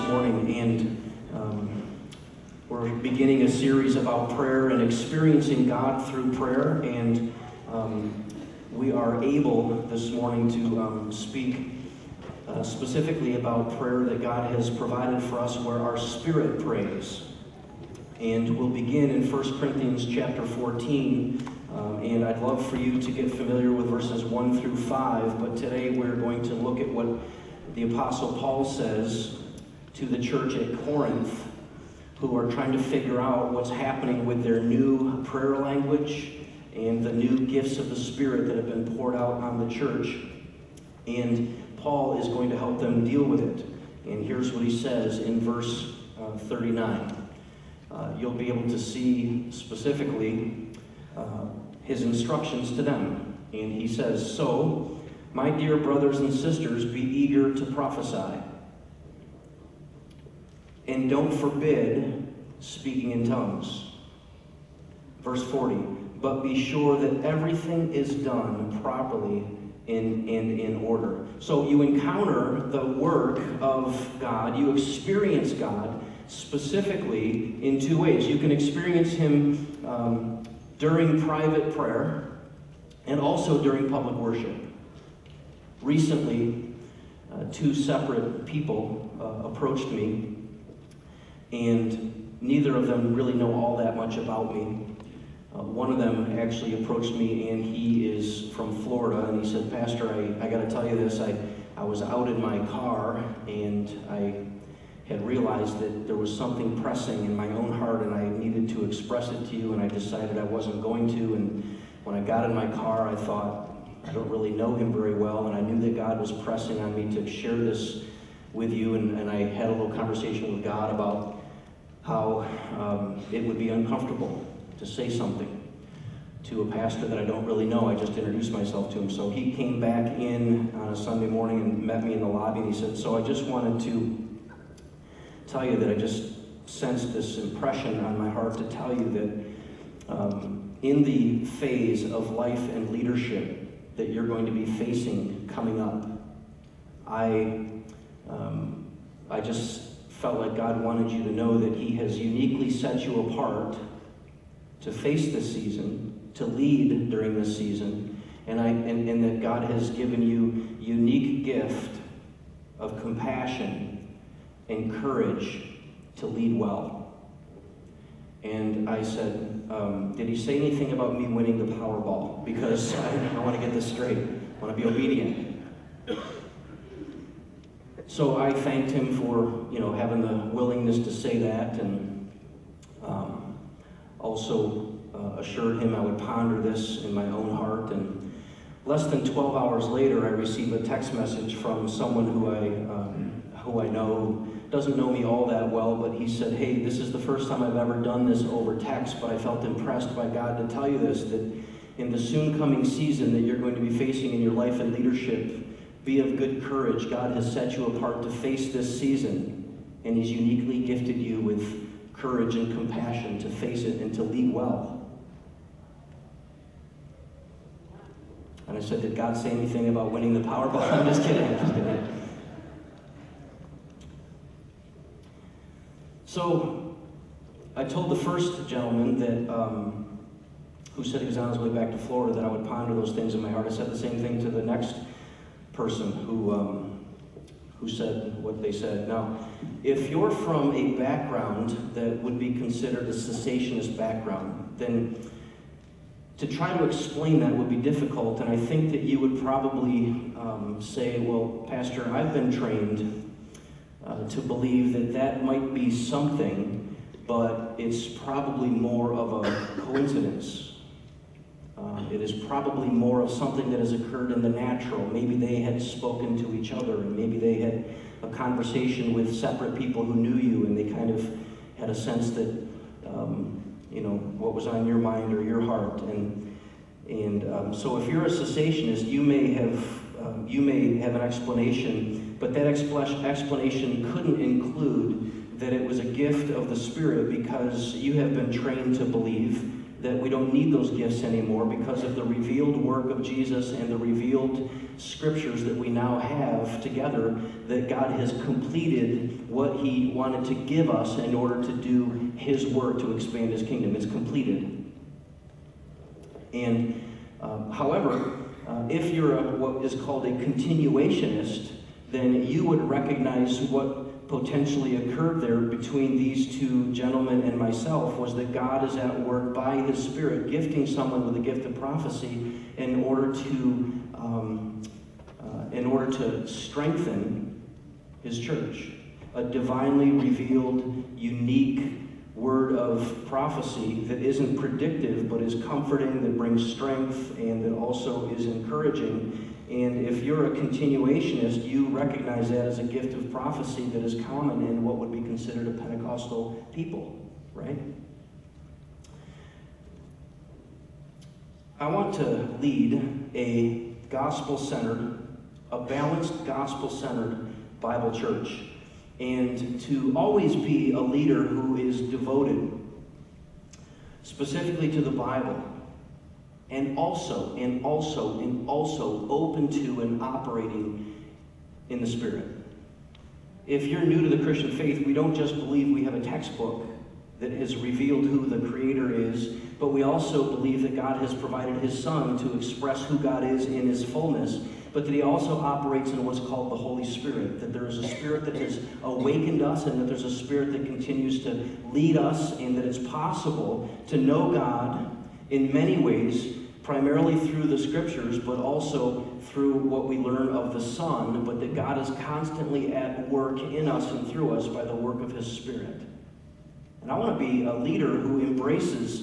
morning, and we're beginning a series about prayer and experiencing God through prayer, and we are able this morning to speak specifically about prayer that God has provided for us where our spirit prays. And we'll begin in 1 Corinthians chapter 14, and I'd love for you to get familiar with verses 1 through 5, but today we're going to look at what the Apostle Paul says to the church at Corinth, who are trying to figure out what's happening with their new prayer language and the new gifts of the Spirit that have been poured out on the church. And Paul is going to help them deal with it. And here's what he says in verse 39. You'll be able to see specifically his instructions to them. And he says, "So, my dear brothers and sisters, be eager to prophesy. And don't forbid speaking in tongues." Verse 40, "But be sure that everything is done properly and in order." So you encounter the work of God, you experience God specifically in two ways. You can experience Him during private prayer and also during public worship. Recently, two separate people approached me, and neither of them really know all that much about me. One of them actually approached me, and he is from Florida, and he said, "Pastor, I got to tell you this. I was out in my car, and I had realized that there was something pressing in my own heart, and I needed to express it to you, and I decided I wasn't going to. And when I got in my car, I thought, I don't really know him very well, and I knew that God was pressing on me to share this with you, and I had a little conversation with God about how it would be uncomfortable to say something to a pastor that I don't really know. I just introduced myself to him." So he came back in on a Sunday morning and met me in the lobby, and he said, "So I just wanted to tell you that I just sensed this impression on my heart to tell you that in the phase of life and leadership that you're going to be facing coming up, I just felt like God wanted you to know that He has uniquely set you apart to face this season, to lead during this season, and that God has given you unique gift of compassion and courage to lead well." And I said, "Did he say anything about me winning the Powerball? Because I want to get this straight. I want to be obedient." So I thanked him for, having the willingness to say that, and also assured him I would ponder this in my own heart. And less than 12 hours later, I received a text message from someone who I know doesn't know me all that well, but he said, "Hey, this is the first time I've ever done this over text, but I felt impressed by God to tell you this, that in the soon coming season that you're going to be facing in your life and leadership, be of good courage. God has set you apart to face this season, and He's uniquely gifted you with courage and compassion to face it and to lead well." And I said, "Did God say anything about winning the Powerball?" I'm just kidding. So I told the first gentleman that who said he was on his way back to Florida that I would ponder those things in my heart. I said the same thing to the next person who said what they said. Now, if you're from a background that would be considered a cessationist background, then to try to explain that would be difficult, and I think that you would probably say, "Well, Pastor, I've been trained to believe that that might be something, but it's probably more of a coincidence. It is probably more of something that has occurred in the natural. Maybe they had spoken to each other, and maybe they had a conversation with separate people who knew you, and they kind of had a sense that, what was on your mind or your heart." And so if you're a cessationist, you may have an explanation, but that explanation couldn't include that it was a gift of the Spirit, because you have been trained to believe that we don't need those gifts anymore because of the revealed work of Jesus and the revealed scriptures that we now have together, that God has completed what he wanted to give us in order to do his work to expand his kingdom. It's completed. And however, if you're what is called a continuationist, then you would recognize what potentially occurred there between these two gentlemen and myself was that God is at work by his Spirit, gifting someone with a gift of prophecy in order to strengthen his church. A divinely revealed, unique word of prophecy that isn't predictive but is comforting, that brings strength, and that also is encouraging. And if you're a continuationist, you recognize that as a gift of prophecy that is common in what would be considered a Pentecostal people, right? I want to lead a gospel-centered, a balanced gospel-centered Bible church, and to always be a leader who is devoted specifically to the Bible, and also open to and operating in the Spirit. If you're new to the Christian faith, we don't just believe we have a textbook that has revealed who the Creator is, but we also believe that God has provided his Son to express who God is in his fullness, but that he also operates in what's called the Holy Spirit, that there is a Spirit that has awakened us, and that there's a Spirit that continues to lead us, and that it's possible to know God in many ways, primarily through the Scriptures, but also through what we learn of the Son, but that God is constantly at work in us and through us by the work of his Spirit. And I want to be a leader who embraces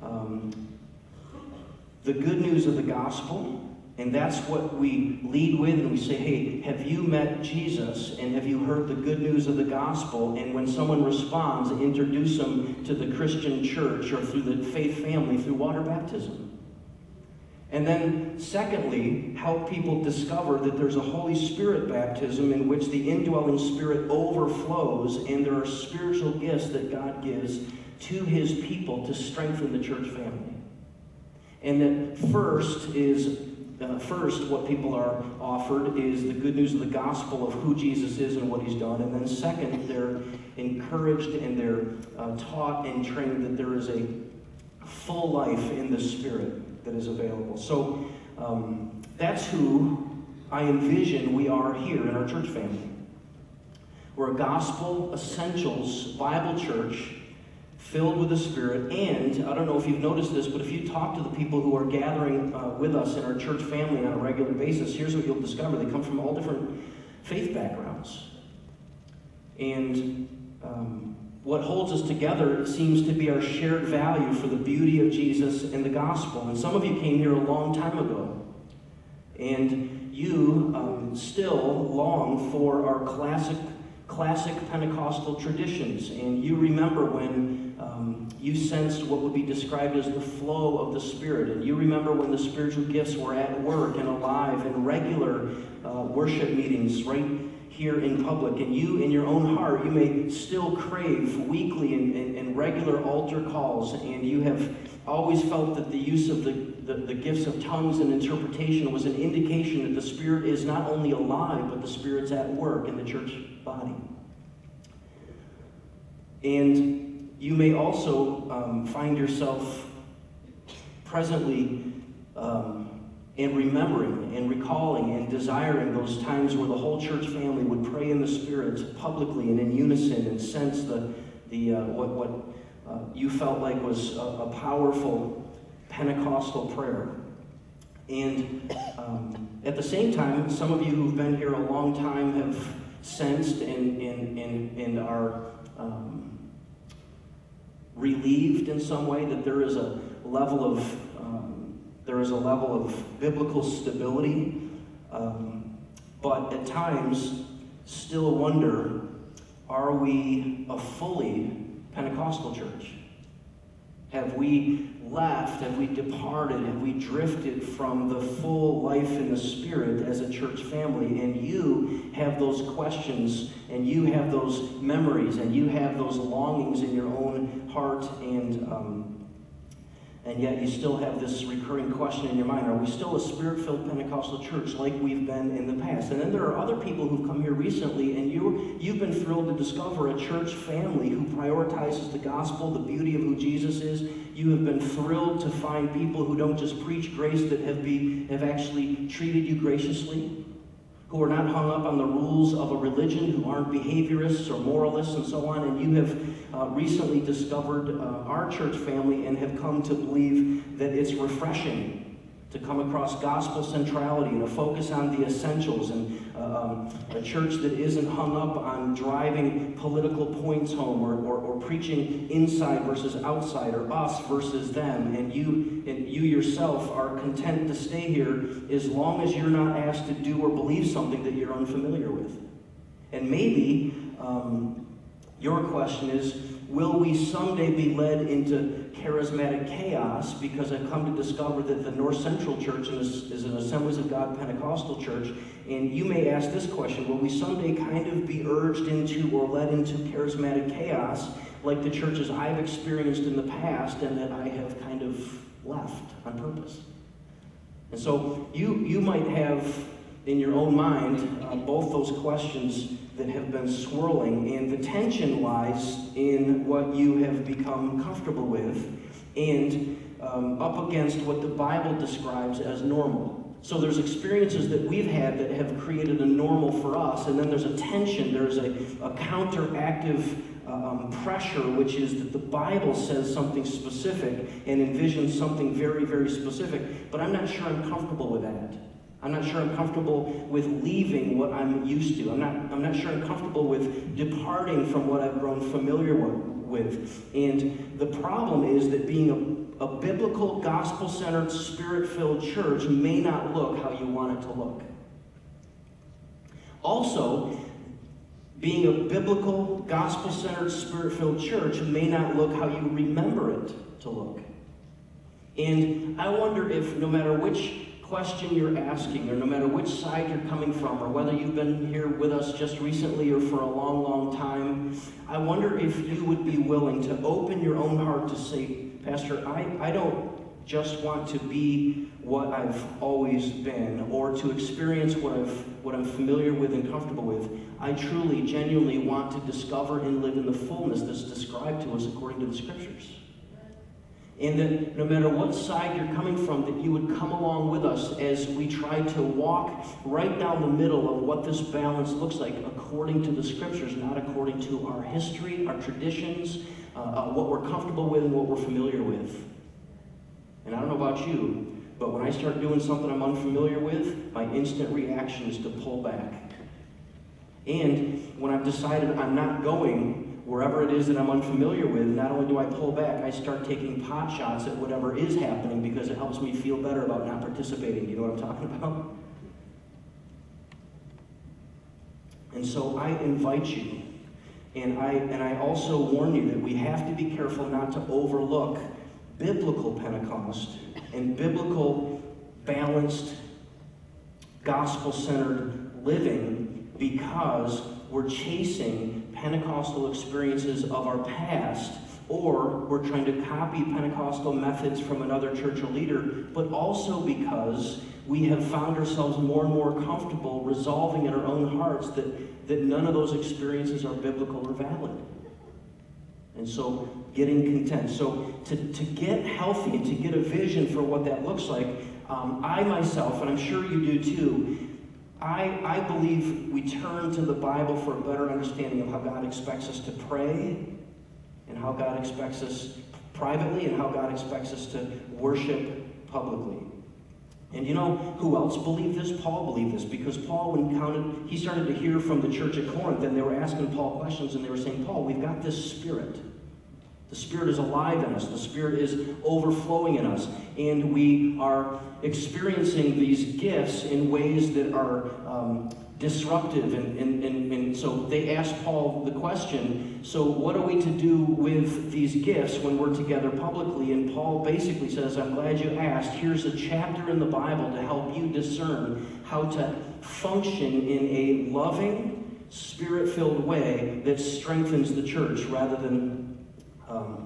the good news of the gospel, and that's what we lead with, and we say, hey, have you met Jesus, and have you heard the good news of the gospel? And when someone responds, introduce them to the Christian church or through the faith family through water baptism. And then, secondly, help people discover that there's a Holy Spirit baptism in which the indwelling Spirit overflows, and there are spiritual gifts that God gives to his people to strengthen the church family. And that first, what people are offered is the good news of the gospel of who Jesus is and what he's done. And then second, they're encouraged and they're taught and trained that there is a full life in the Spirit that is available. So that's who I envision we are here in our church family. We're a gospel essentials Bible church filled with the Spirit, and I don't know if you've noticed this, but if you talk to the people who are gathering with us in our church family on a regular basis, here's what you'll discover. They come from all different faith backgrounds. And what holds us together seems to be our shared value for the beauty of Jesus and the gospel. And some of you came here a long time ago, and you still long for our classic Pentecostal traditions. And you remember when you sensed what would be described as the flow of the Spirit. And you remember when the spiritual gifts were at work and alive in regular worship meetings right here in public. And you, in your own heart, you may still crave weekly and regular altar calls. And you have always felt that the use of the gifts of tongues and interpretation was an indication that the Spirit is not only alive, but the Spirit's at work in the church body. And you may also find yourself presently and remembering and recalling and desiring those times where the whole church family would pray in the Spirit publicly and in unison and sense what you felt like was a powerful Pentecostal prayer. And at the same time, some of you who've been here a long time have sensed and are relieved in some way that there is a level of biblical stability, but at times still wonder, are we a fully Pentecostal church? Have we left? Have we departed? Have we drifted from the full life in the Spirit as a church family? And you have those questions, and you have those memories, and you have those longings in your own heart, and And yet you still have this recurring question in your mind, are we still a Spirit-filled Pentecostal church like we've been in the past? And then there are other people who've come here recently, and you've been thrilled to discover a church family who prioritizes the gospel, the beauty of who Jesus is. You have been thrilled to find people who don't just preach grace, that have actually treated you graciously, who are not hung up on the rules of a religion, who aren't behaviorists or moralists and so on. And you have recently discovered our church family and have come to believe that it's refreshing to come across gospel centrality and a focus on the essentials, and a church that isn't hung up on driving political points home or preaching inside versus outside, or us versus them. And you yourself are content to stay here as long as you're not asked to do or believe something that you're unfamiliar with. And maybe your question is, will we someday be led into charismatic chaos? Because I've come to discover that the North Central Church is an Assemblies of God Pentecostal church. And you may ask this question, will we someday kind of be urged into or led into charismatic chaos like the churches I've experienced in the past and that I have kind of left on purpose? And so you might have in your own mind both those questions that have been swirling, and the tension lies in what you have become comfortable with and up against what the Bible describes as normal. So there's experiences that we've had that have created a normal for us, and then there's a tension, there's a counteractive pressure, which is that the Bible says something specific and envisions something very, very specific, but I'm not sure I'm comfortable with that. I'm not sure I'm comfortable with leaving what I'm used to. I'm not sure I'm comfortable with departing from what I've grown familiar with. And the problem is that being a biblical, gospel-centered, Spirit-filled church may not look how you want it to look. Also, being a biblical, gospel-centered, Spirit-filled church may not look how you remember it to look. And I wonder if no matter which question you're asking, or no matter which side you're coming from, or whether you've been here with us just recently or for a long, long time, I wonder if you would be willing to open your own heart to say, Pastor, I don't just want to be what I've always been, or to experience what I'm familiar with and comfortable with. I truly, genuinely want to discover and live in the fullness that's described to us according to the Scriptures. And that no matter what side you're coming from, that you would come along with us as we try to walk right down the middle of what this balance looks like according to the Scriptures, not according to our history, our traditions, what we're comfortable with and what we're familiar with. And I don't know about you, but when I start doing something I'm unfamiliar with, my instant reaction is to pull back. And when I've decided I'm not going wherever it is that I'm unfamiliar with, not only do I pull back, I start taking pot shots at whatever is happening because it helps me feel better about not participating. You know what I'm talking about? And so I invite you, and I also warn you that we have to be careful not to overlook biblical Pentecost and biblical, balanced, gospel-centered living, because we're chasing Pentecostal experiences of our past, or we're trying to copy Pentecostal methods from another church or leader, but also because we have found ourselves more and more comfortable resolving in our own hearts that none of those experiences are biblical or valid. And so getting content. So to get healthy and to get a vision for what that looks like, I myself, and I'm sure you do too, I believe we turn to the Bible for a better understanding of how God expects us to pray, and how God expects us privately, and how God expects us to worship publicly. And you know who else believed this? Paul believed this, because Paul, when he started to hear from the church at Corinth, and they were asking Paul questions, and they were saying, Paul, we've got this Spirit. The Spirit is alive in us. The Spirit is overflowing in us. And we are experiencing these gifts in ways that are disruptive. And so they asked Paul the question, so what are we to do with these gifts when we're together publicly? And Paul basically says, I'm glad you asked. Here's a chapter in the Bible to help you discern how to function in a loving, Spirit-filled way that strengthens the church rather than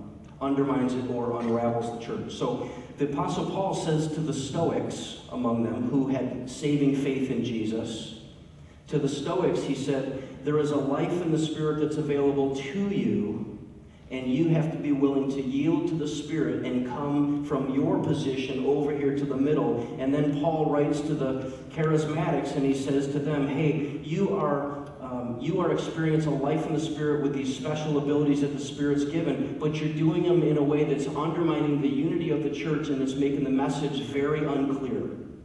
undermines it or unravels the church. So the Apostle Paul says to the Stoics among them who had saving faith in Jesus, to the Stoics he said, there is a life in the Spirit that's available to you, and you have to be willing to yield to the Spirit and come from your position over here to the middle. And then Paul writes to the charismatics and he says to them, hey, you are experiencing a life in the Spirit with these special abilities that the Spirit's given, but you're doing them in a way that's undermining the unity of the church and it's making the message very unclear.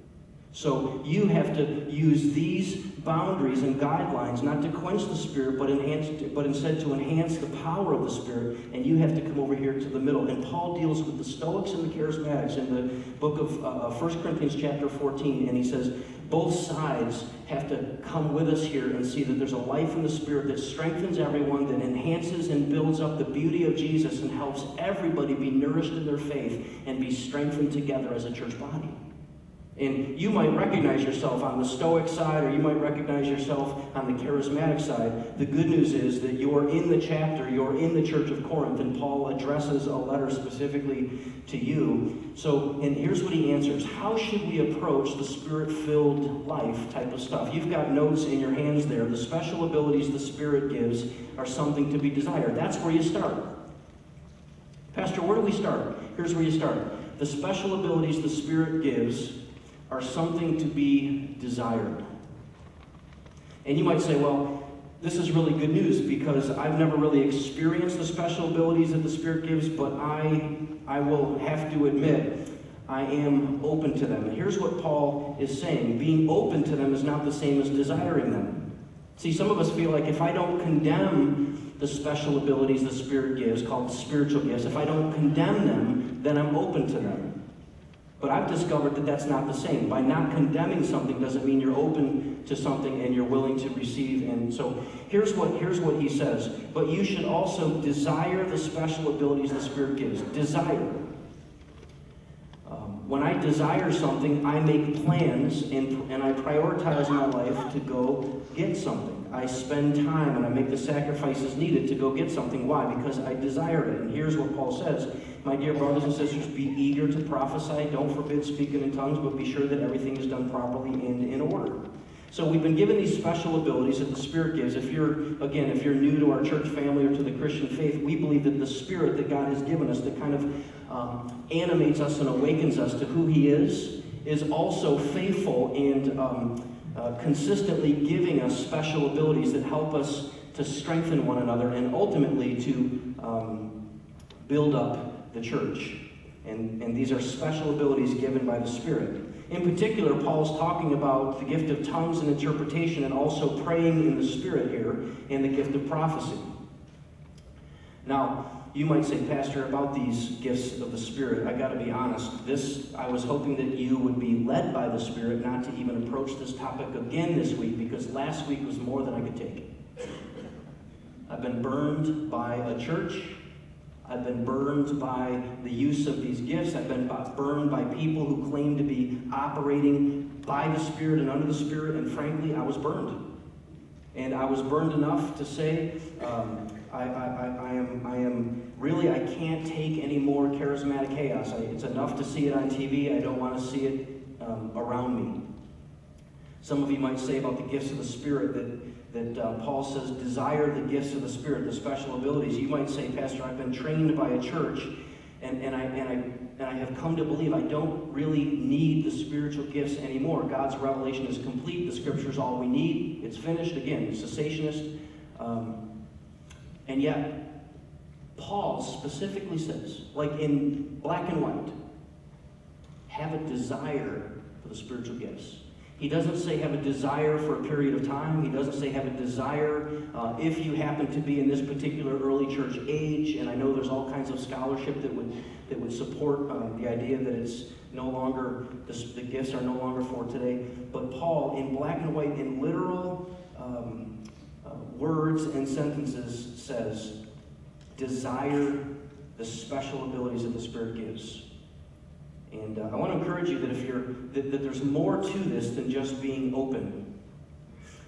So you have to use these boundaries and guidelines not to quench the Spirit, but instead to enhance the power of the Spirit, and you have to come over here to the middle. And Paul deals with the Stoics and the Charismatics in the book of 1 Corinthians chapter 14, and he says both sides have to come with us here and see that there's a life in the Spirit that strengthens everyone, that enhances and builds up the beauty of Jesus and helps everybody be nourished in their faith and be strengthened together as a church body. And you might recognize yourself on the Stoic side, or you might recognize yourself on the Charismatic side. The good news is that you're in the chapter, you're in the church of Corinth, and Paul addresses a letter specifically to you. So, and here's what he answers. How should we approach the Spirit-filled life type of stuff? You've got notes in your hands there. The special abilities the Spirit gives are something to be desired. That's where you start. Pastor, where do we start? Here's where you start. The special abilities the Spirit gives are something to be desired. And you might say, well, this is really good news because I've never really experienced the special abilities that the Spirit gives, but I will have to admit, I am open to them. And here's what Paul is saying. Being open to them is not the same as desiring them. See, some of us feel like if I don't condemn the special abilities the Spirit gives, called spiritual gifts, if I don't condemn them, then I'm open to them. But I've discovered that that's not the same. By not condemning something doesn't mean you're open to something and you're willing to receive. And so here's what he says. But you should also desire the special abilities the Spirit gives. Desire. When I desire something, I make plans and I prioritize my life to go get something. I spend time and I make the sacrifices needed to go get something. Why? Because I desire it. And here's what Paul says. My dear brothers and sisters, be eager to prophesy. Don't forbid speaking in tongues, but be sure that everything is done properly and in order. So we've been given these special abilities that the Spirit gives. If you're new to our church family or to the Christian faith, we believe that the Spirit that God has given us that kind of animates us and awakens us to who He is also faithful and consistently giving us special abilities that help us to strengthen one another and ultimately to build up the church. And these are special abilities given by the Spirit. In particular, Paul's talking about the gift of tongues and interpretation and also praying in the Spirit here and the gift of prophecy. Now, you might say, Pastor, about these gifts of the Spirit, I got to be honest, I was hoping that you would be led by the Spirit not to even approach this topic again this week, because last week was more than I could take. I've been burned by a church. I've been burned by the use of these gifts. I've been burned by people who claim to be operating by the Spirit and under the Spirit, and frankly, I was burned. And I was burned enough to say, I can't take any more charismatic chaos. It's enough to see it on TV. I don't want to see it around me. Some of you might say about the gifts of the Spirit that Paul says, desire the gifts of the Spirit, the special abilities. You might say, Pastor, I've been trained by a church, and I have come to believe I don't really need the spiritual gifts anymore. God's revelation is complete. The Scripture is all we need. It's finished. Again, cessationist. And yet, Paul specifically says, like in black and white, have a desire for the spiritual gifts. He doesn't say have a desire for a period of time. He doesn't say have a desire if you happen to be in this particular early church age. And I know there's all kinds of scholarship that would support the idea that it's no longer, the gifts are no longer for today. But Paul, in black and white, in literal words and sentences, says, desire the special abilities that the Spirit gives. And I want to encourage you that that there's more to this than just being open.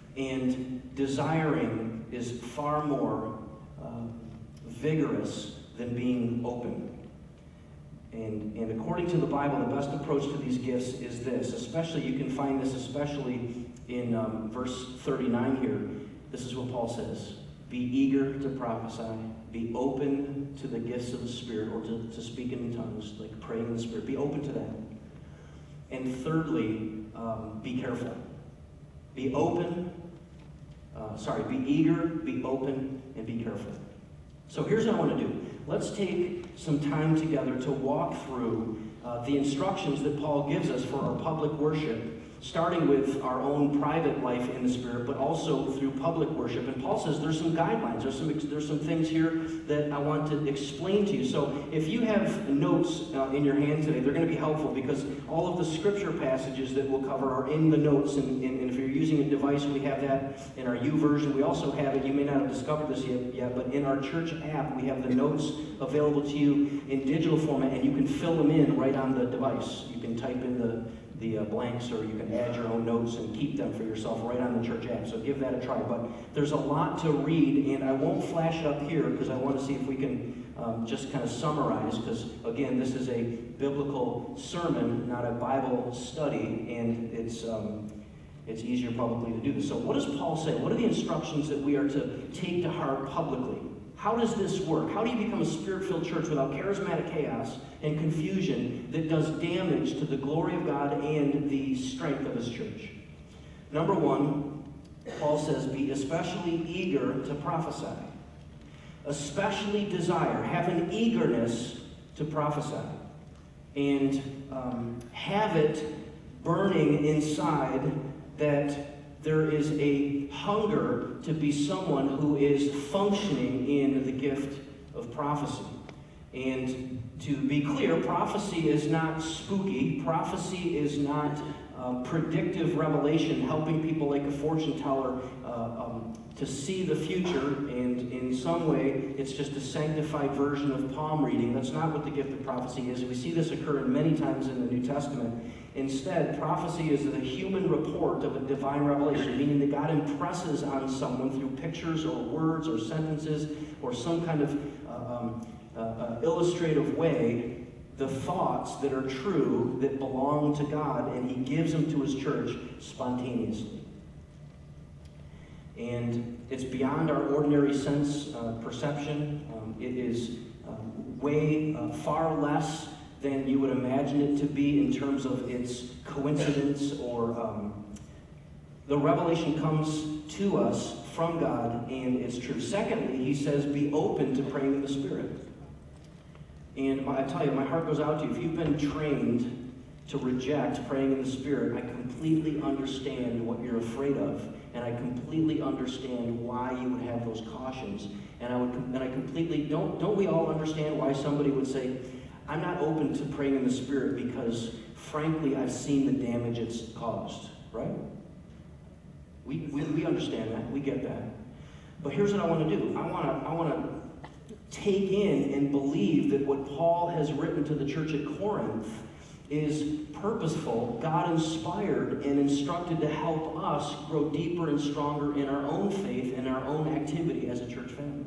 And desiring is far more vigorous than being open. And according to the Bible, the best approach to these gifts is this. Especially, you can find this especially in verse 39 here. This is what Paul says. Be eager to prophesy. Be open to the gifts of the Spirit, or to speak in tongues, like praying in the Spirit. Be open to that. And thirdly, be careful. Be open. Be eager, be open, and be careful. So here's what I want to do. Let's take some time together to walk through the instructions that Paul gives us for our public worship, starting with our own private life in the Spirit, but also through public worship. And Paul says there's some guidelines, there's some things here that I want to explain to you. So if you have notes in your hand today, they're going to be helpful, because all of the scripture passages that we'll cover are in the notes. And if you're using a device, we have that in our U version. We also have it, you may not have discovered this yet, but in our church app, we have the notes available to you in digital format, and you can fill them in right on the device. You can type in the blanks, or you can add your own notes and keep them for yourself right on the church app. So give that a try. But there's a lot to read, and I won't flash it up here because I want to see if we can just kind of summarize, because again, this is a biblical sermon, not a Bible study, and it's easier probably to do this. So what does Paul say? What are the instructions that we are to take to heart publicly? How does this work? How do you become a Spirit-filled church without charismatic chaos and confusion that does damage to the glory of God and the strength of His church? Number one, Paul says, be especially eager to prophesy. Especially desire. Have an eagerness to prophesy. And have it burning inside that there is a hunger to be someone who is functioning in the gift of prophecy. And to be clear, prophecy is not spooky. Prophecy is not predictive revelation, helping people like a fortune teller to see the future, and in some way it's just a sanctified version of palm reading. That's not what the gift of prophecy is. We see this occur many times in the New Testament. Instead, prophecy is the human report of a divine revelation, meaning that God impresses on someone through pictures or words or sentences or some kind of illustrative way the thoughts that are true, that belong to God, and He gives them to His church spontaneously. And it's beyond our ordinary sense perception. It is way far less than you would imagine it to be in terms of its coincidence, or the revelation comes to us from God, and it's true. Secondly, he says, be open to praying in the Spirit. And I tell you, my heart goes out to you. If you've been trained to reject praying in the Spirit, I completely understand what you're afraid of, and I completely understand why you would have those cautions. And I completely don't we all understand why somebody would say, I'm not open to praying in the Spirit because, frankly, I've seen the damage it's caused, right? We understand that. We get that. But here's what I want to do. I want to take in and believe that what Paul has written to the church at Corinth is purposeful, God-inspired, and instructed to help us grow deeper and stronger in our own faith and our own activity as a church family.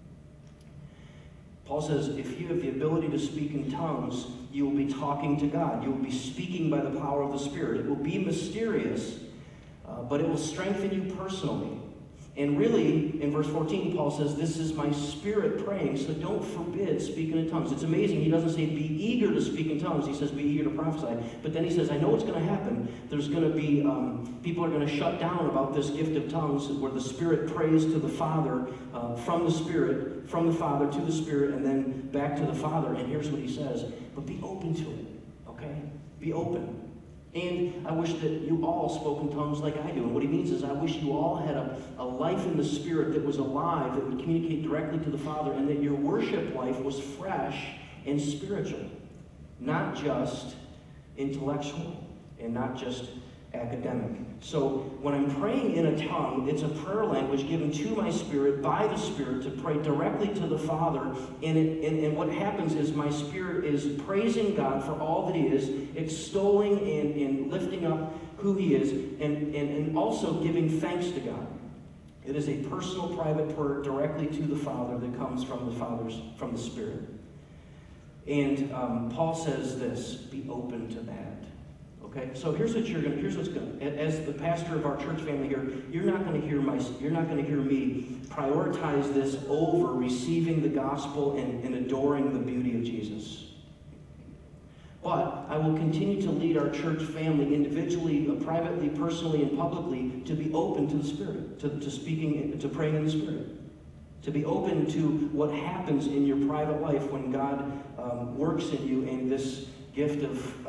Paul says, if you have the ability to speak in tongues, you will be talking to God. You will be speaking by the power of the Spirit. It will be mysterious, but it will strengthen you personally. And really, in verse 14, Paul says, this is my spirit praying, so don't forbid speaking in tongues. It's amazing. He doesn't say be eager to speak in tongues. He says be eager to prophesy. But then he says, I know what's going to happen. There's going to be, people are going to shut down about this gift of tongues, where the Spirit prays to the Father, from the Spirit, from the Father to the Spirit, and then back to the Father. And here's what he says, but be open to it, okay? Be open. And I wish that you all spoke in tongues like I do. And what he means is I wish you all had a life in the Spirit that was alive, that would communicate directly to the Father, and that your worship life was fresh and spiritual, not just intellectual and not just academic. So when I'm praying in a tongue, it's a prayer language given to my spirit by the Spirit to pray directly to the Father. And what happens is my spirit is praising God for all that He is, extolling and lifting up who He is, and also giving thanks to God. It is a personal, private prayer directly to the Father that comes from the Spirit. And Paul says this: be open to that. Okay, so here's what's going. As the pastor of our church family here, you're not going to hear me prioritize this over receiving the gospel and adoring the beauty of Jesus. But I will continue to lead our church family individually, privately, personally, and publicly to be open to the Spirit, to speaking, to praying in the Spirit, to be open to what happens in your private life when God works in you and this gift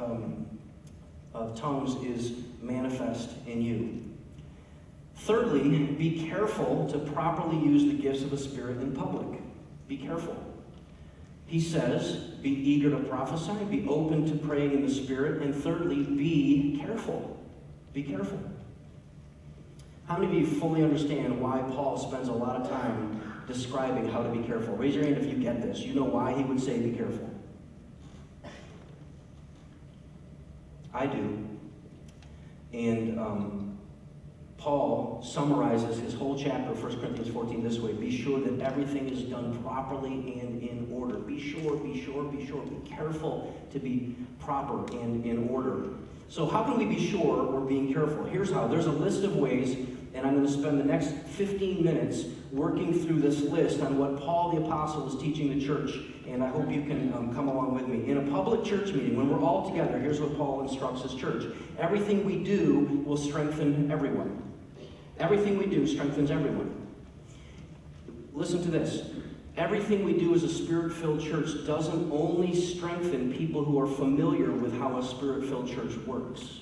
of tongues is manifest in you. Thirdly, be careful to properly use the gifts of the Spirit in public. Be careful. He says, be eager to prophesy, be open to praying in the Spirit, and thirdly, be careful. Be careful. How many of you fully understand why Paul spends a lot of time describing how to be careful? Raise your hand if you get this. You know why he would say be careful. I do. And Paul summarizes his whole chapter of 1 Corinthians 14 this way: be sure that everything is done properly and in order. Be sure, be careful to be proper and in order. So how can we be sure we're being careful? Here's how. There's a list of ways, and I'm going to spend the next 15 minutes working through this list on what Paul the Apostle is teaching the church, and I hope you can come along with me. In a public church meeting, when we're all together, here's what Paul instructs his church. Everything we do will strengthen everyone. Everything we do strengthens everyone. Listen to this. Everything we do as a Spirit-filled church doesn't only strengthen people who are familiar with how a Spirit-filled church works.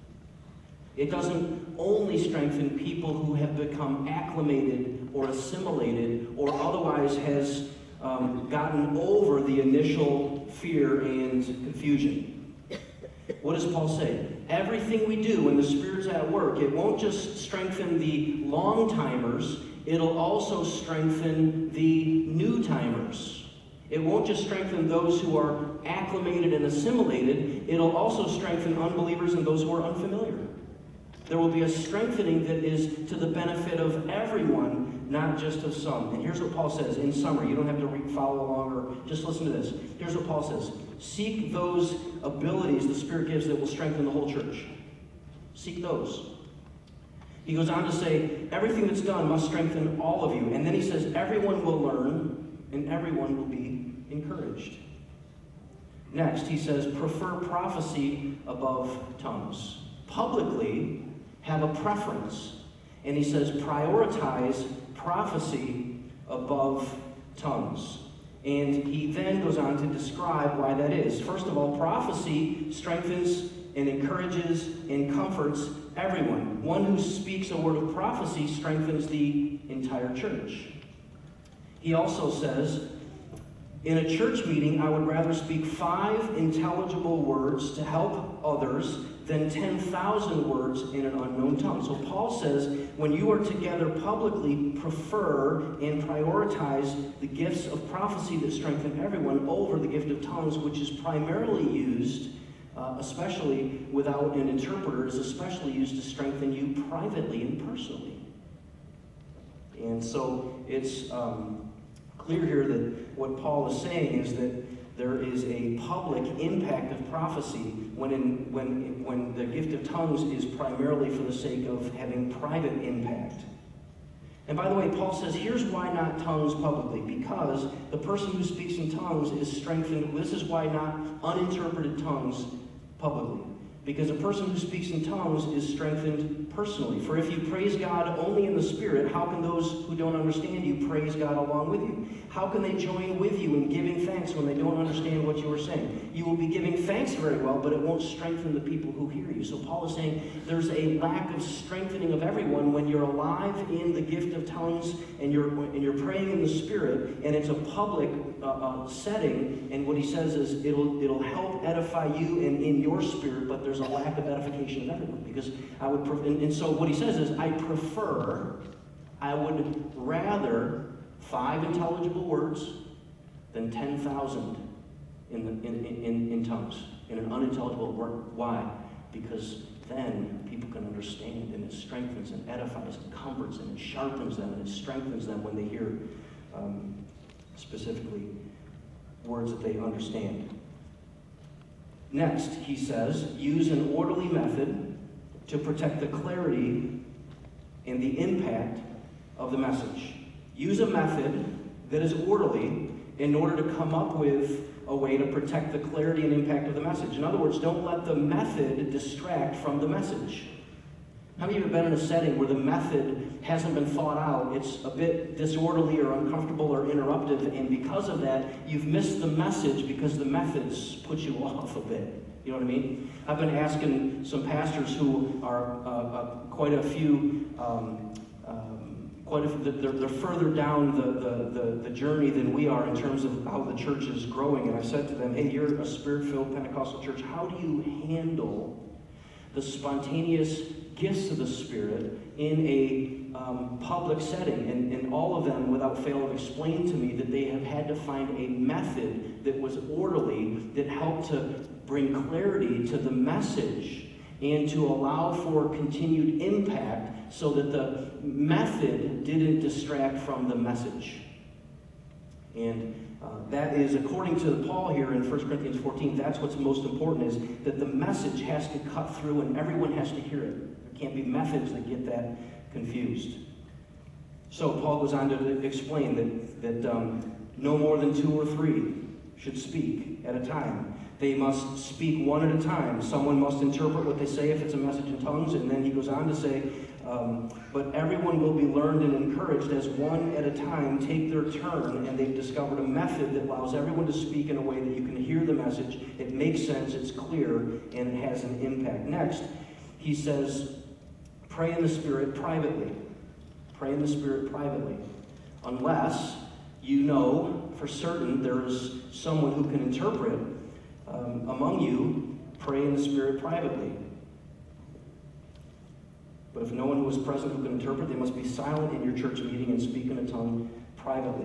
It doesn't only strengthen people who have become acclimated or assimilated or otherwise has gotten over the initial fear and confusion. What does Paul say? Everything we do when the Spirit's at work, it won't just strengthen the long-timers, it'll also strengthen the new-timers. It won't just strengthen those who are acclimated and assimilated, it'll also strengthen unbelievers and those who are unfamiliar. There will be a strengthening that is to the benefit of everyone, not just of some. And here's what Paul says in summary. You don't have to follow along or just listen to this. Here's what Paul says. Seek those abilities the Spirit gives that will strengthen the whole church. Seek those. He goes on to say, everything that's done must strengthen all of you. And then he says, everyone will learn and everyone will be encouraged. Next, he says, prefer prophecy above tongues. Publicly, have a preference. And he says, prioritize prophecy above tongues. And he then goes on to describe why that is. First of all, prophecy strengthens and encourages and comforts everyone. One who speaks a word of prophecy strengthens the entire church. He also says, in a church meeting, I would rather speak 5 intelligible words to help others than 10,000 words in an unknown tongue. So Paul says, when you are together publicly, prefer and prioritize the gifts of prophecy that strengthen everyone over the gift of tongues, which is primarily used, especially without an interpreter, is especially used to strengthen you privately and personally. And so it's clear here that what Paul is saying is that there is a public impact of prophecy when the gift of tongues is primarily for the sake of having private impact. And by the way, Paul says, here's why not tongues publicly. Because the person who speaks in tongues is strengthened. This is why not uninterpreted tongues publicly. Because a person who speaks in tongues is strengthened personally. For if you praise God only in the Spirit, how can those who don't understand you praise God along with you? How can they join with you in giving thanks when they don't understand what you are saying? You will be giving thanks very well, but it won't strengthen the people who hear you. So Paul is saying there's a lack of strengthening of everyone when you're alive in the gift of tongues and you're praying in the Spirit, and it's a public setting. And what he says is it'll help edify you and in your spirit, but there's a lack of edification of everyone. Because and so what he says is, I would rather 5 intelligible words than 10,000 in tongues, in an unintelligible word. Why? because then people can understand, and it strengthens and edifies and comforts and it sharpens them and it strengthens them when they hear specifically words that they understand. Next, he says, use an orderly method to protect the clarity and the impact of the message. Use a method that is orderly in order to come up with a way to protect the clarity and impact of the message. In other words, don't let the method distract from the message. How many of you have been in a setting where the method hasn't been thought out, it's a bit disorderly or uncomfortable or interruptive, and because of that, you've missed the message because the methods put you off a bit. You know what I mean? I've been asking some pastors who are quite a few, they're further down the journey than we are in terms of how the church is growing, and I've said to them, hey, you're a Spirit-filled Pentecostal church, how do you handle the spontaneous gifts of the Spirit in a public setting? And all of them, without fail, have explained to me that they have had to find a method that was orderly, that helped to bring clarity to the message and to allow for continued impact so that the method didn't distract from the message. And that is, according to Paul here in 1 Corinthians 14, that's what's most important, is that the message has to cut through and everyone has to hear it. There can't be methods that get that confused. So Paul goes on to explain that no more than 2 or 3 should speak at a time. They must speak one at a time. Someone must interpret what they say if it's a message in tongues, and then he goes on to say, but everyone will be learned and encouraged as one at a time take their turn, and they've discovered a method that allows everyone to speak in a way that you can hear the message, it makes sense, it's clear, and it has an impact. Next, he says, pray in the Spirit privately. Pray in the Spirit privately. Unless you know for certain there is someone who can interpret among you, pray in the Spirit privately. But if no one who is present who can interpret, they must be silent in your church meeting and speak in a tongue privately.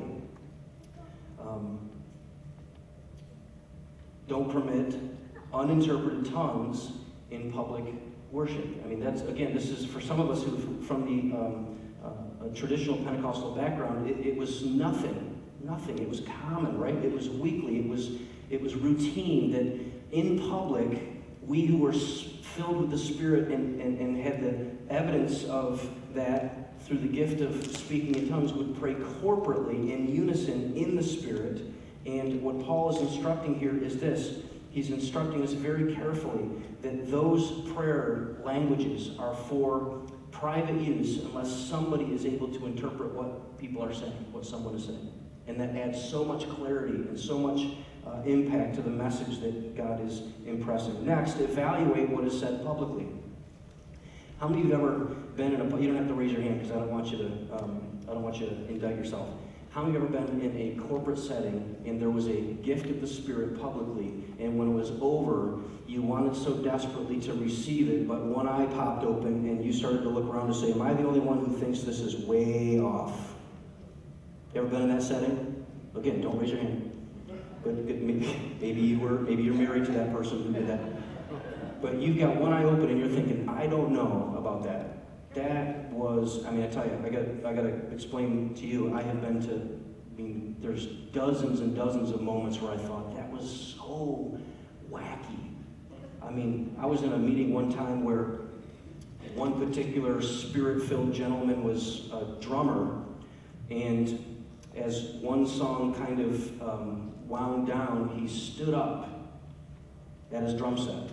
Don't permit uninterpreted tongues in public worship. I mean, that's, again, this is for some of us who, from the traditional Pentecostal background, it was nothing. It was common, right? It was weekly. It was routine that in public, we who were filled with the Spirit and had the evidence of that through the gift of speaking in tongues would pray corporately in unison in the Spirit. And what Paul is instructing here is this. He's instructing us very carefully that those prayer languages are for private use unless somebody is able to interpret what people are saying, what someone is saying. And that adds so much clarity and so much impact to the message that God is impressing. Next, evaluate what is said publicly. How many of you have ever been in a, you don't have to raise your hand because I don't want you to indict yourself. How many of you have ever been in a corporate setting and there was a gift of the Spirit publicly, and when it was over, you wanted so desperately to receive it, but one eye popped open and you started to look around and say, am I the only one who thinks this is way off? You ever been in that setting? Again, don't raise your hand. But maybe you're married to that person who did that. But you've got one eye open and you're thinking, I don't know about that. That was, I mean, I tell you, I gotta explain to you, I have been to, I mean, there's dozens and dozens of moments where I thought, that was so wacky. I mean, I was in a meeting one time where one particular Spirit-filled gentleman was a drummer, and as one song kind of wound down, he stood up at his drum set,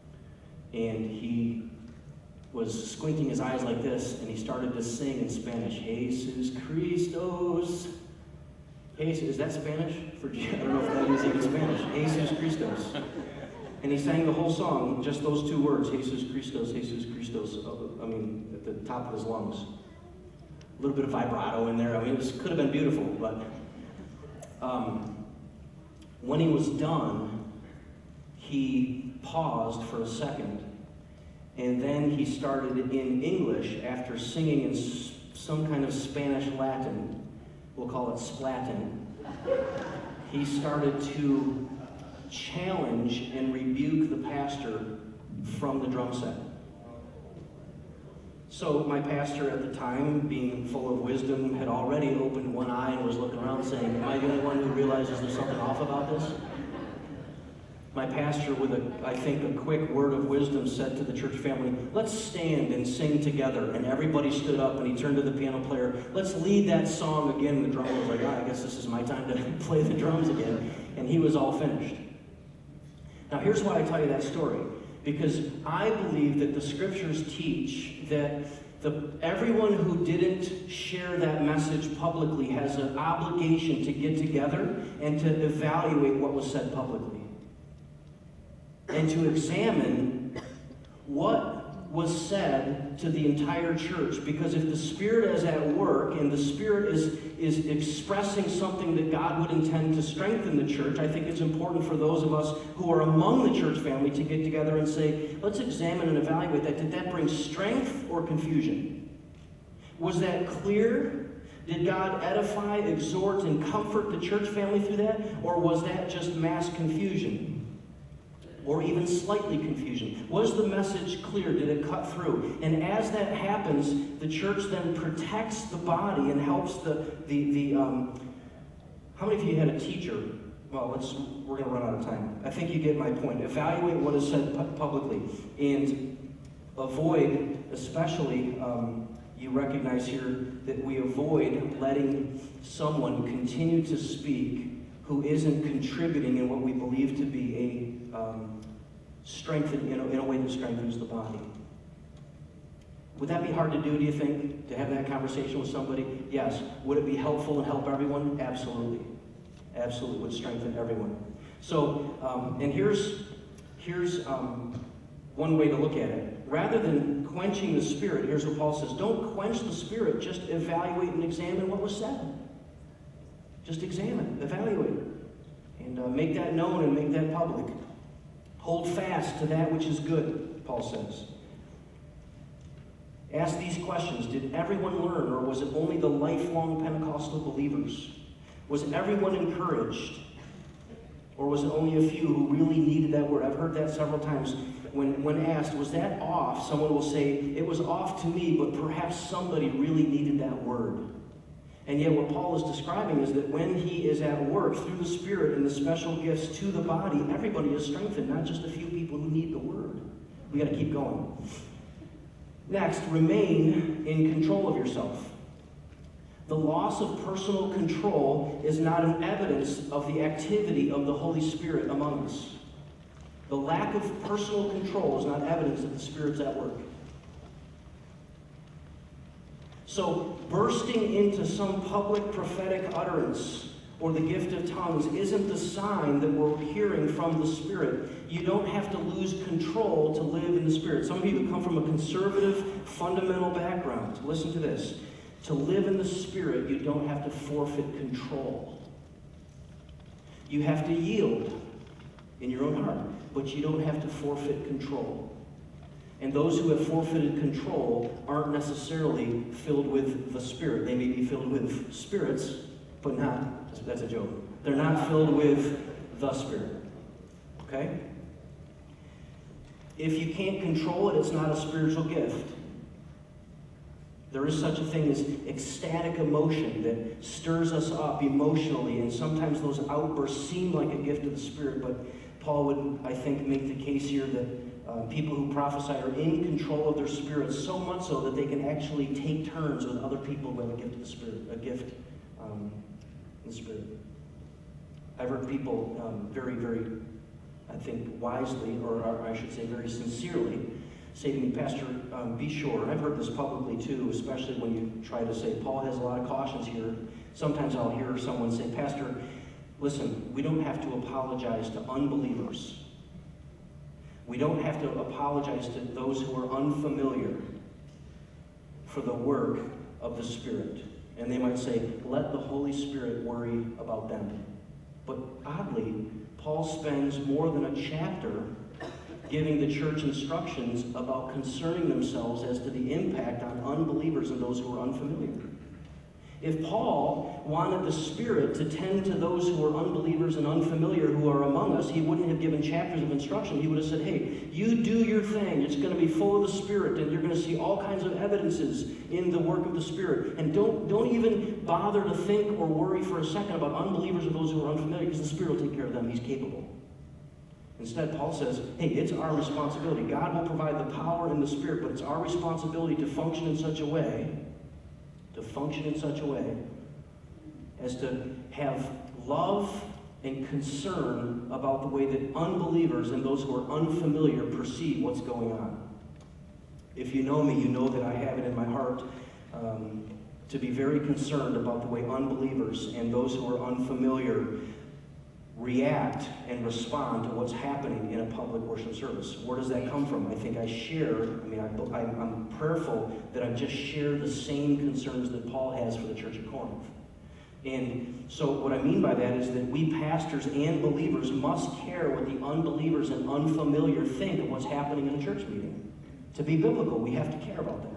and he was squinting his eyes like this, and he started to sing in Spanish, Jesus Christos. Is that Spanish? I don't know if that is even Spanish. Jesus Christos. And he sang the whole song, just those 2 words, Jesus Christos, I mean, at the top of his lungs. A little bit of vibrato in there. I mean, it could have been beautiful, but when he was done, he paused for a second, and then he started in English after singing in some kind of Spanish Latin. We'll call it Splatin. He started to challenge and rebuke the pastor from the drum set. So my pastor at the time, being full of wisdom, had already opened one eye and was looking around saying, am I the only one who realizes there's something off about this? My pastor, with I think a quick word of wisdom, said to the church family, let's stand and sing together. And everybody stood up, and he turned to the piano player, let's lead that song again. And the drummer was like, I guess this is my time to play the drums again. And he was all finished. Now here's why I tell you that story. Because I believe that the scriptures teach that everyone who didn't share that message publicly has an obligation to get together and to evaluate what was said publicly. And to examine what was said to the entire church. Because if the Spirit is at work and the Spirit is expressing something that God would intend to strengthen the church, I think it's important for those of us who are among the church family to get together and say, let's examine and evaluate that. Did that bring strength or confusion? Was that clear? Did God edify, exhort, and comfort the church family through that? Or was that just mass confusion? Or even slightly confusion? Was the message clear? Did it cut through? And as that happens, the church then protects the body and helps how many of you had a teacher? Well, we're going to run out of time. I think you get my point. Evaluate what is said publicly and avoid, especially, you recognize here that we avoid letting someone continue to speak who isn't contributing in what we believe to be a in a way that strengthens the body. Would that be hard to do, do you think, to have that conversation with somebody? Yes. Would it be helpful and help everyone? Absolutely. Absolutely would strengthen everyone. So, and here's one way to look at it. Rather than quenching the Spirit, here's what Paul says, don't quench the Spirit, just evaluate and examine what was said. Just examine, evaluate, and make that known and make that public. Hold fast to that which is good, Paul says. Ask these questions. Did everyone learn, or was it only the lifelong Pentecostal believers? Was everyone encouraged, or was it only a few who really needed that word? I've heard that several times. When asked, was that off? Someone will say, it was off to me, but perhaps somebody really needed that word. And yet what Paul is describing is that when he is at work through the Spirit and the special gifts to the body, everybody is strengthened, not just a few people who need the word. We got to keep going. Next, remain in control of yourself. The loss of personal control is not an evidence of the activity of the Holy Spirit among us. The lack of personal control is not evidence that the Spirit's at work. So, bursting into some public prophetic utterance or the gift of tongues isn't the sign that we're hearing from the Spirit. You don't have to lose control to live in the Spirit. Some of you who come from a conservative, fundamental background, listen to this. To live in the Spirit, you don't have to forfeit control. You have to yield in your own heart, but you don't have to forfeit control. And those who have forfeited control aren't necessarily filled with the Spirit. They may be filled with spirits, but not, that's a joke. They're not filled with the Spirit. Okay? If you can't control it, it's not a spiritual gift. There is such a thing as ecstatic emotion that stirs us up emotionally, and sometimes those outbursts seem like a gift of the Spirit, but Paul would, I think, make the case here that people who prophesy are in control of their spirits, so much so that they can actually take turns with other people who have a gift of the Spirit, a gift in the Spirit. I've heard people very, very, I think, wisely, or I should say very sincerely, say to me, Pastor, be sure, and I've heard this publicly too, especially when you try to say, Paul has a lot of cautions here. Sometimes I'll hear someone say, Pastor, listen, we don't have to apologize to unbelievers. We don't have to apologize to those who are unfamiliar for the work of the Spirit. And they might say, let the Holy Spirit worry about them. But oddly, Paul spends more than a chapter giving the church instructions about concerning themselves as to the impact on unbelievers and those who are unfamiliar. If Paul wanted the Spirit to tend to those who are unbelievers and unfamiliar who are among us, he wouldn't have given chapters of instruction. He would have said, hey, you do your thing. It's going to be full of the Spirit, and you're going to see all kinds of evidences in the work of the Spirit. And don't even bother to think or worry for a second about unbelievers or those who are unfamiliar, because the Spirit will take care of them. He's capable. Instead, Paul says, hey, it's our responsibility. God will provide the power and the Spirit, but it's our responsibility to function in such a way as to have love and concern about the way that unbelievers and those who are unfamiliar perceive what's going on. If you know me, you know that I have it in my heart to be very concerned about the way unbelievers and those who are unfamiliar react and respond to what's happening in a public worship service. Where does that come from? I think I'm prayerful that I just share the same concerns that Paul has for the church at Corinth. And so what I mean by that is that we pastors and believers must care what the unbelievers and unfamiliar think of what's happening in a church meeting. To be biblical, we have to care about that.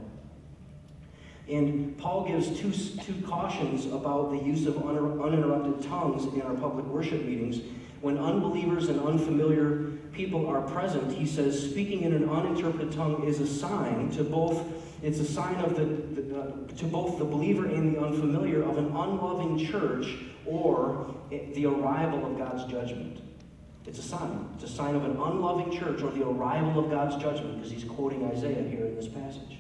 And Paul gives two cautions about the use of uninterrupted tongues in our public worship meetings. When unbelievers and unfamiliar people are present, he says, speaking in an uninterpreted tongue is a sign to both. It's a sign of to both the believer and the unfamiliar of an unloving church or the arrival of God's judgment. It's a sign. It's a sign of an unloving church or the arrival of God's judgment, because he's quoting Isaiah here in this passage.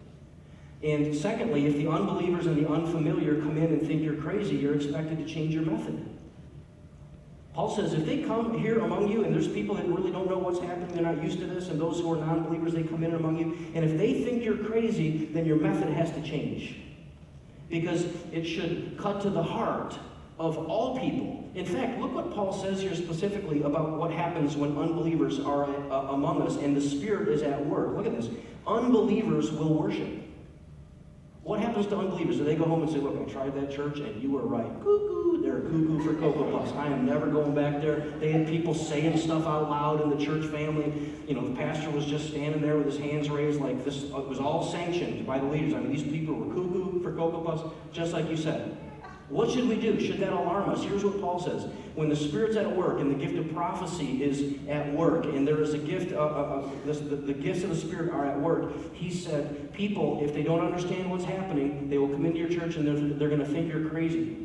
And secondly, if the unbelievers and the unfamiliar come in and think you're crazy, you're expected to change your method. Paul says if they come here among you, and there's people that really don't know what's happening, they're not used to this, and those who are non-believers, they come in among you, and if they think you're crazy, then your method has to change. Because it should cut to the heart of all people. In fact, look what Paul says here specifically about what happens when unbelievers are among us and the Spirit is at work. Look at this. Unbelievers will worship. What happens to unbelievers? Do they go home and say, look, I tried that church and you were right. Cuckoo. They're cuckoo for Cocoa Puffs. I am never going back there. They had people saying stuff out loud in the church family. You know, the pastor was just standing there with his hands raised like this. It was all sanctioned by the leaders. I mean, these people were cuckoo for Cocoa Puffs, just like you said. What should we do? Should that alarm us? Here's what Paul says. When the Spirit's at work and the gift of prophecy is at work and there is a gift, the gifts of the Spirit are at work, he said, people, if they don't understand what's happening, they will come into your church and they're going to think you're crazy.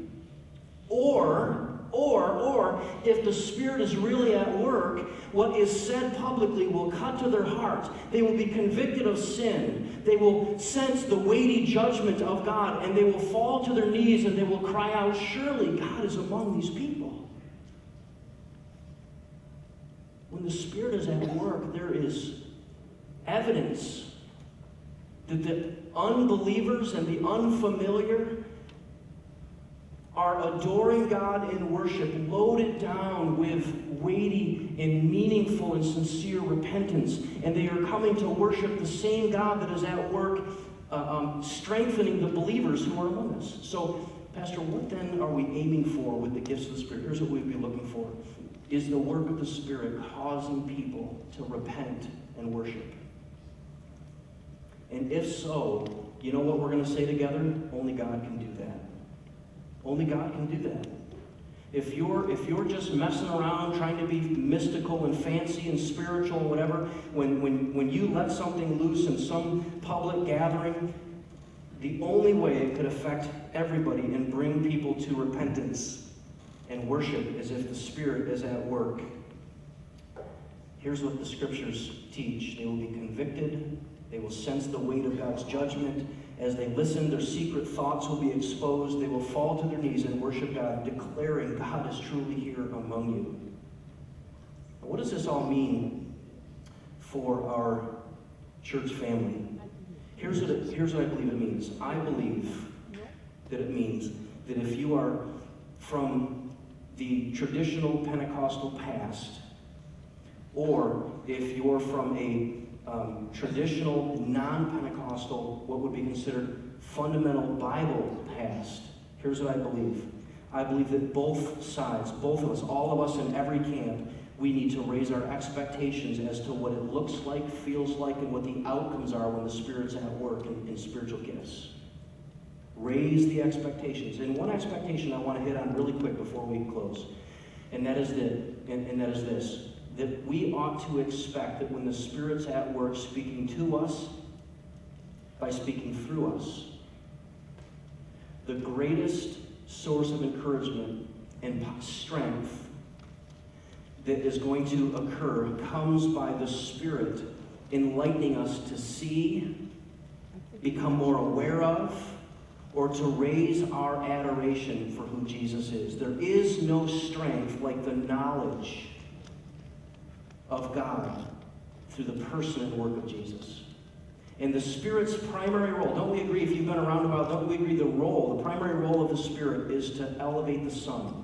Or, if the Spirit is really at work, what is said publicly will cut to their hearts. They will be convicted of sin. They will sense the weighty judgment of God, and they will fall to their knees and they will cry out, surely God is among these people. When the Spirit is at work, there is evidence that the unbelievers and the unfamiliar are adoring God in worship, loaded down with weighty and meaningful and sincere repentance. And they are coming to worship the same God that is at work strengthening the believers who are among us. So, Pastor, what then are we aiming for with the gifts of the Spirit? Here's what we'd be looking for. Is the work of the Spirit causing people to repent and worship? And if so, you know what we're going to say together? Only God can do that. Only God can do that. If you're just messing around trying to be mystical and fancy and spiritual and whatever, when you let something loose in some public gathering, the only way it could affect everybody and bring people to repentance and worship is if the Spirit is at work. Here's what the Scriptures teach. They will be convicted. They will sense the weight of God's judgment. As they listen, their secret thoughts will be exposed. They will fall to their knees and worship God, declaring God is truly here among you. Now, what does this all mean for our church family? Here's what I believe it means. I believe that it means that if you are from the traditional Pentecostal past, or if you're from a traditional, non-Pentecostal, what would be considered fundamental Bible past. Here's what I believe. I believe that both sides, both of us, all of us in every camp, we need to raise our expectations as to what it looks like, feels like, and what the outcomes are when the Spirit's at work in spiritual gifts. Raise the expectations. And one expectation I want to hit on really quick before we close, and that is this, that we ought to expect that when the Spirit's at work speaking to us, by speaking through us, the greatest source of encouragement and strength that is going to occur comes by the Spirit enlightening us to see, become more aware of, or to raise our adoration for who Jesus is. There is no strength like the knowledge of God through the person and work of Jesus. And the Spirit's primary role, don't we agree, if you've been around about, don't we agree the primary role of the Spirit is to elevate the Son.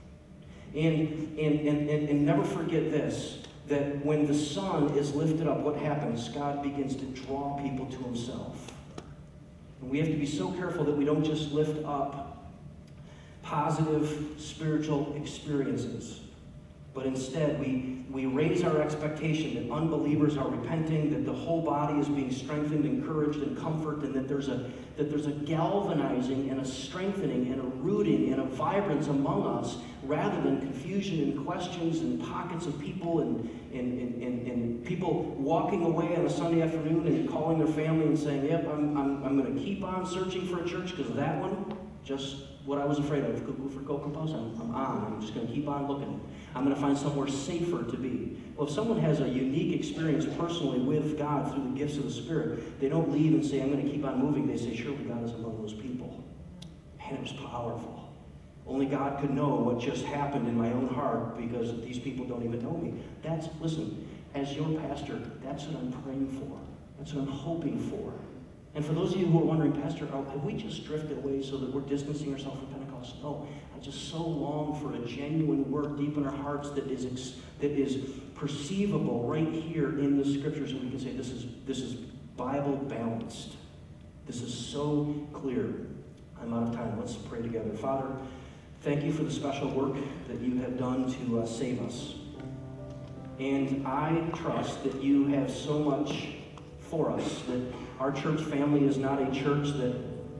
And never forget this, that when the Son is lifted up, what happens? God begins to draw people to himself. And we have to be so careful that we don't just lift up positive spiritual experiences, but instead we raise our expectation that unbelievers are repenting, that the whole body is being strengthened, encouraged, and comforted, and that there's a galvanizing and a strengthening and a rooting and a vibrance among us, rather than confusion and questions and pockets of people and people walking away on a Sunday afternoon and calling their family and saying, yep, I'm going to keep on searching for a church because that one, just what I was afraid of, for Cocoa Puffs, I'm just going to keep on looking. I'm going to find somewhere safer to be. Well, if someone has a unique experience personally with God through the gifts of the Spirit, they don't leave and say, I'm going to keep on moving. They say, surely God is among those people. Man, it was powerful. Only God could know what just happened in my own heart because these people don't even know me. Listen, as your pastor, that's what I'm praying for. That's what I'm hoping for. And for those of you who are wondering, Pastor, have we just drifted away so that we're distancing ourselves from Pentecost? No, I just so long for a genuine work deep in our hearts that is perceivable right here in the Scriptures, and we can say this is Bible balanced. This is so clear. I'm out of time. Let's pray together. Father, thank you for the special work that you have done to save us. And I trust that you have so much for us, that our church family is not a church that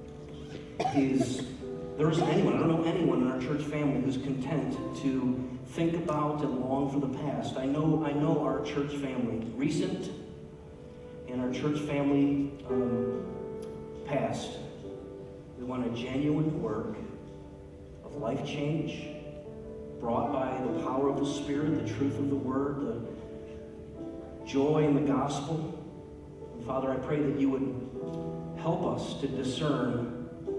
there isn't anyone, I don't know anyone in our church family who's content to think about and long for the past. I know our church family, recent, and our church family past. We want a genuine work of life change brought by the power of the Spirit, the truth of the Word, the joy in the gospel. And Father, I pray that you would help us to discern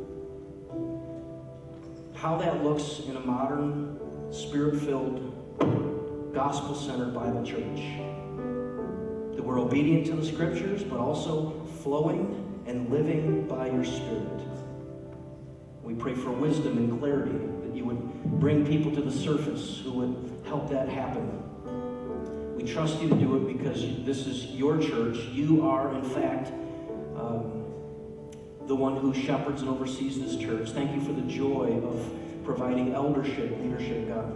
how that looks in a modern, Spirit-filled, gospel-centered Bible church. That we're obedient to the Scriptures, but also flowing and living by your Spirit. We pray for wisdom and clarity, that you would bring people to the surface who would help that happen. We trust you to do it because this is your church. You are, in fact, the one who shepherds and oversees this church. Thank you for the joy of providing eldership, leadership, God.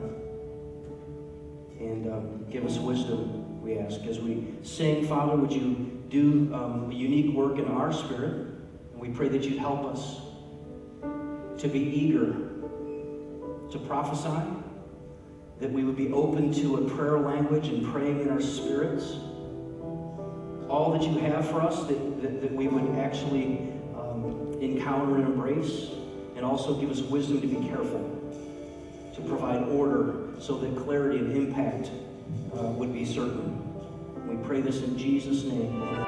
And give us wisdom, we ask. As we sing, Father, would you do a unique work in our spirit? And we pray that you'd help us to be eager to prophesy, that we would be open to a prayer language and praying in our spirits. All that you have for us, that we would actually encounter and embrace, and also give us wisdom to be careful, to provide order so that clarity and impact would be certain. We pray this in Jesus' name.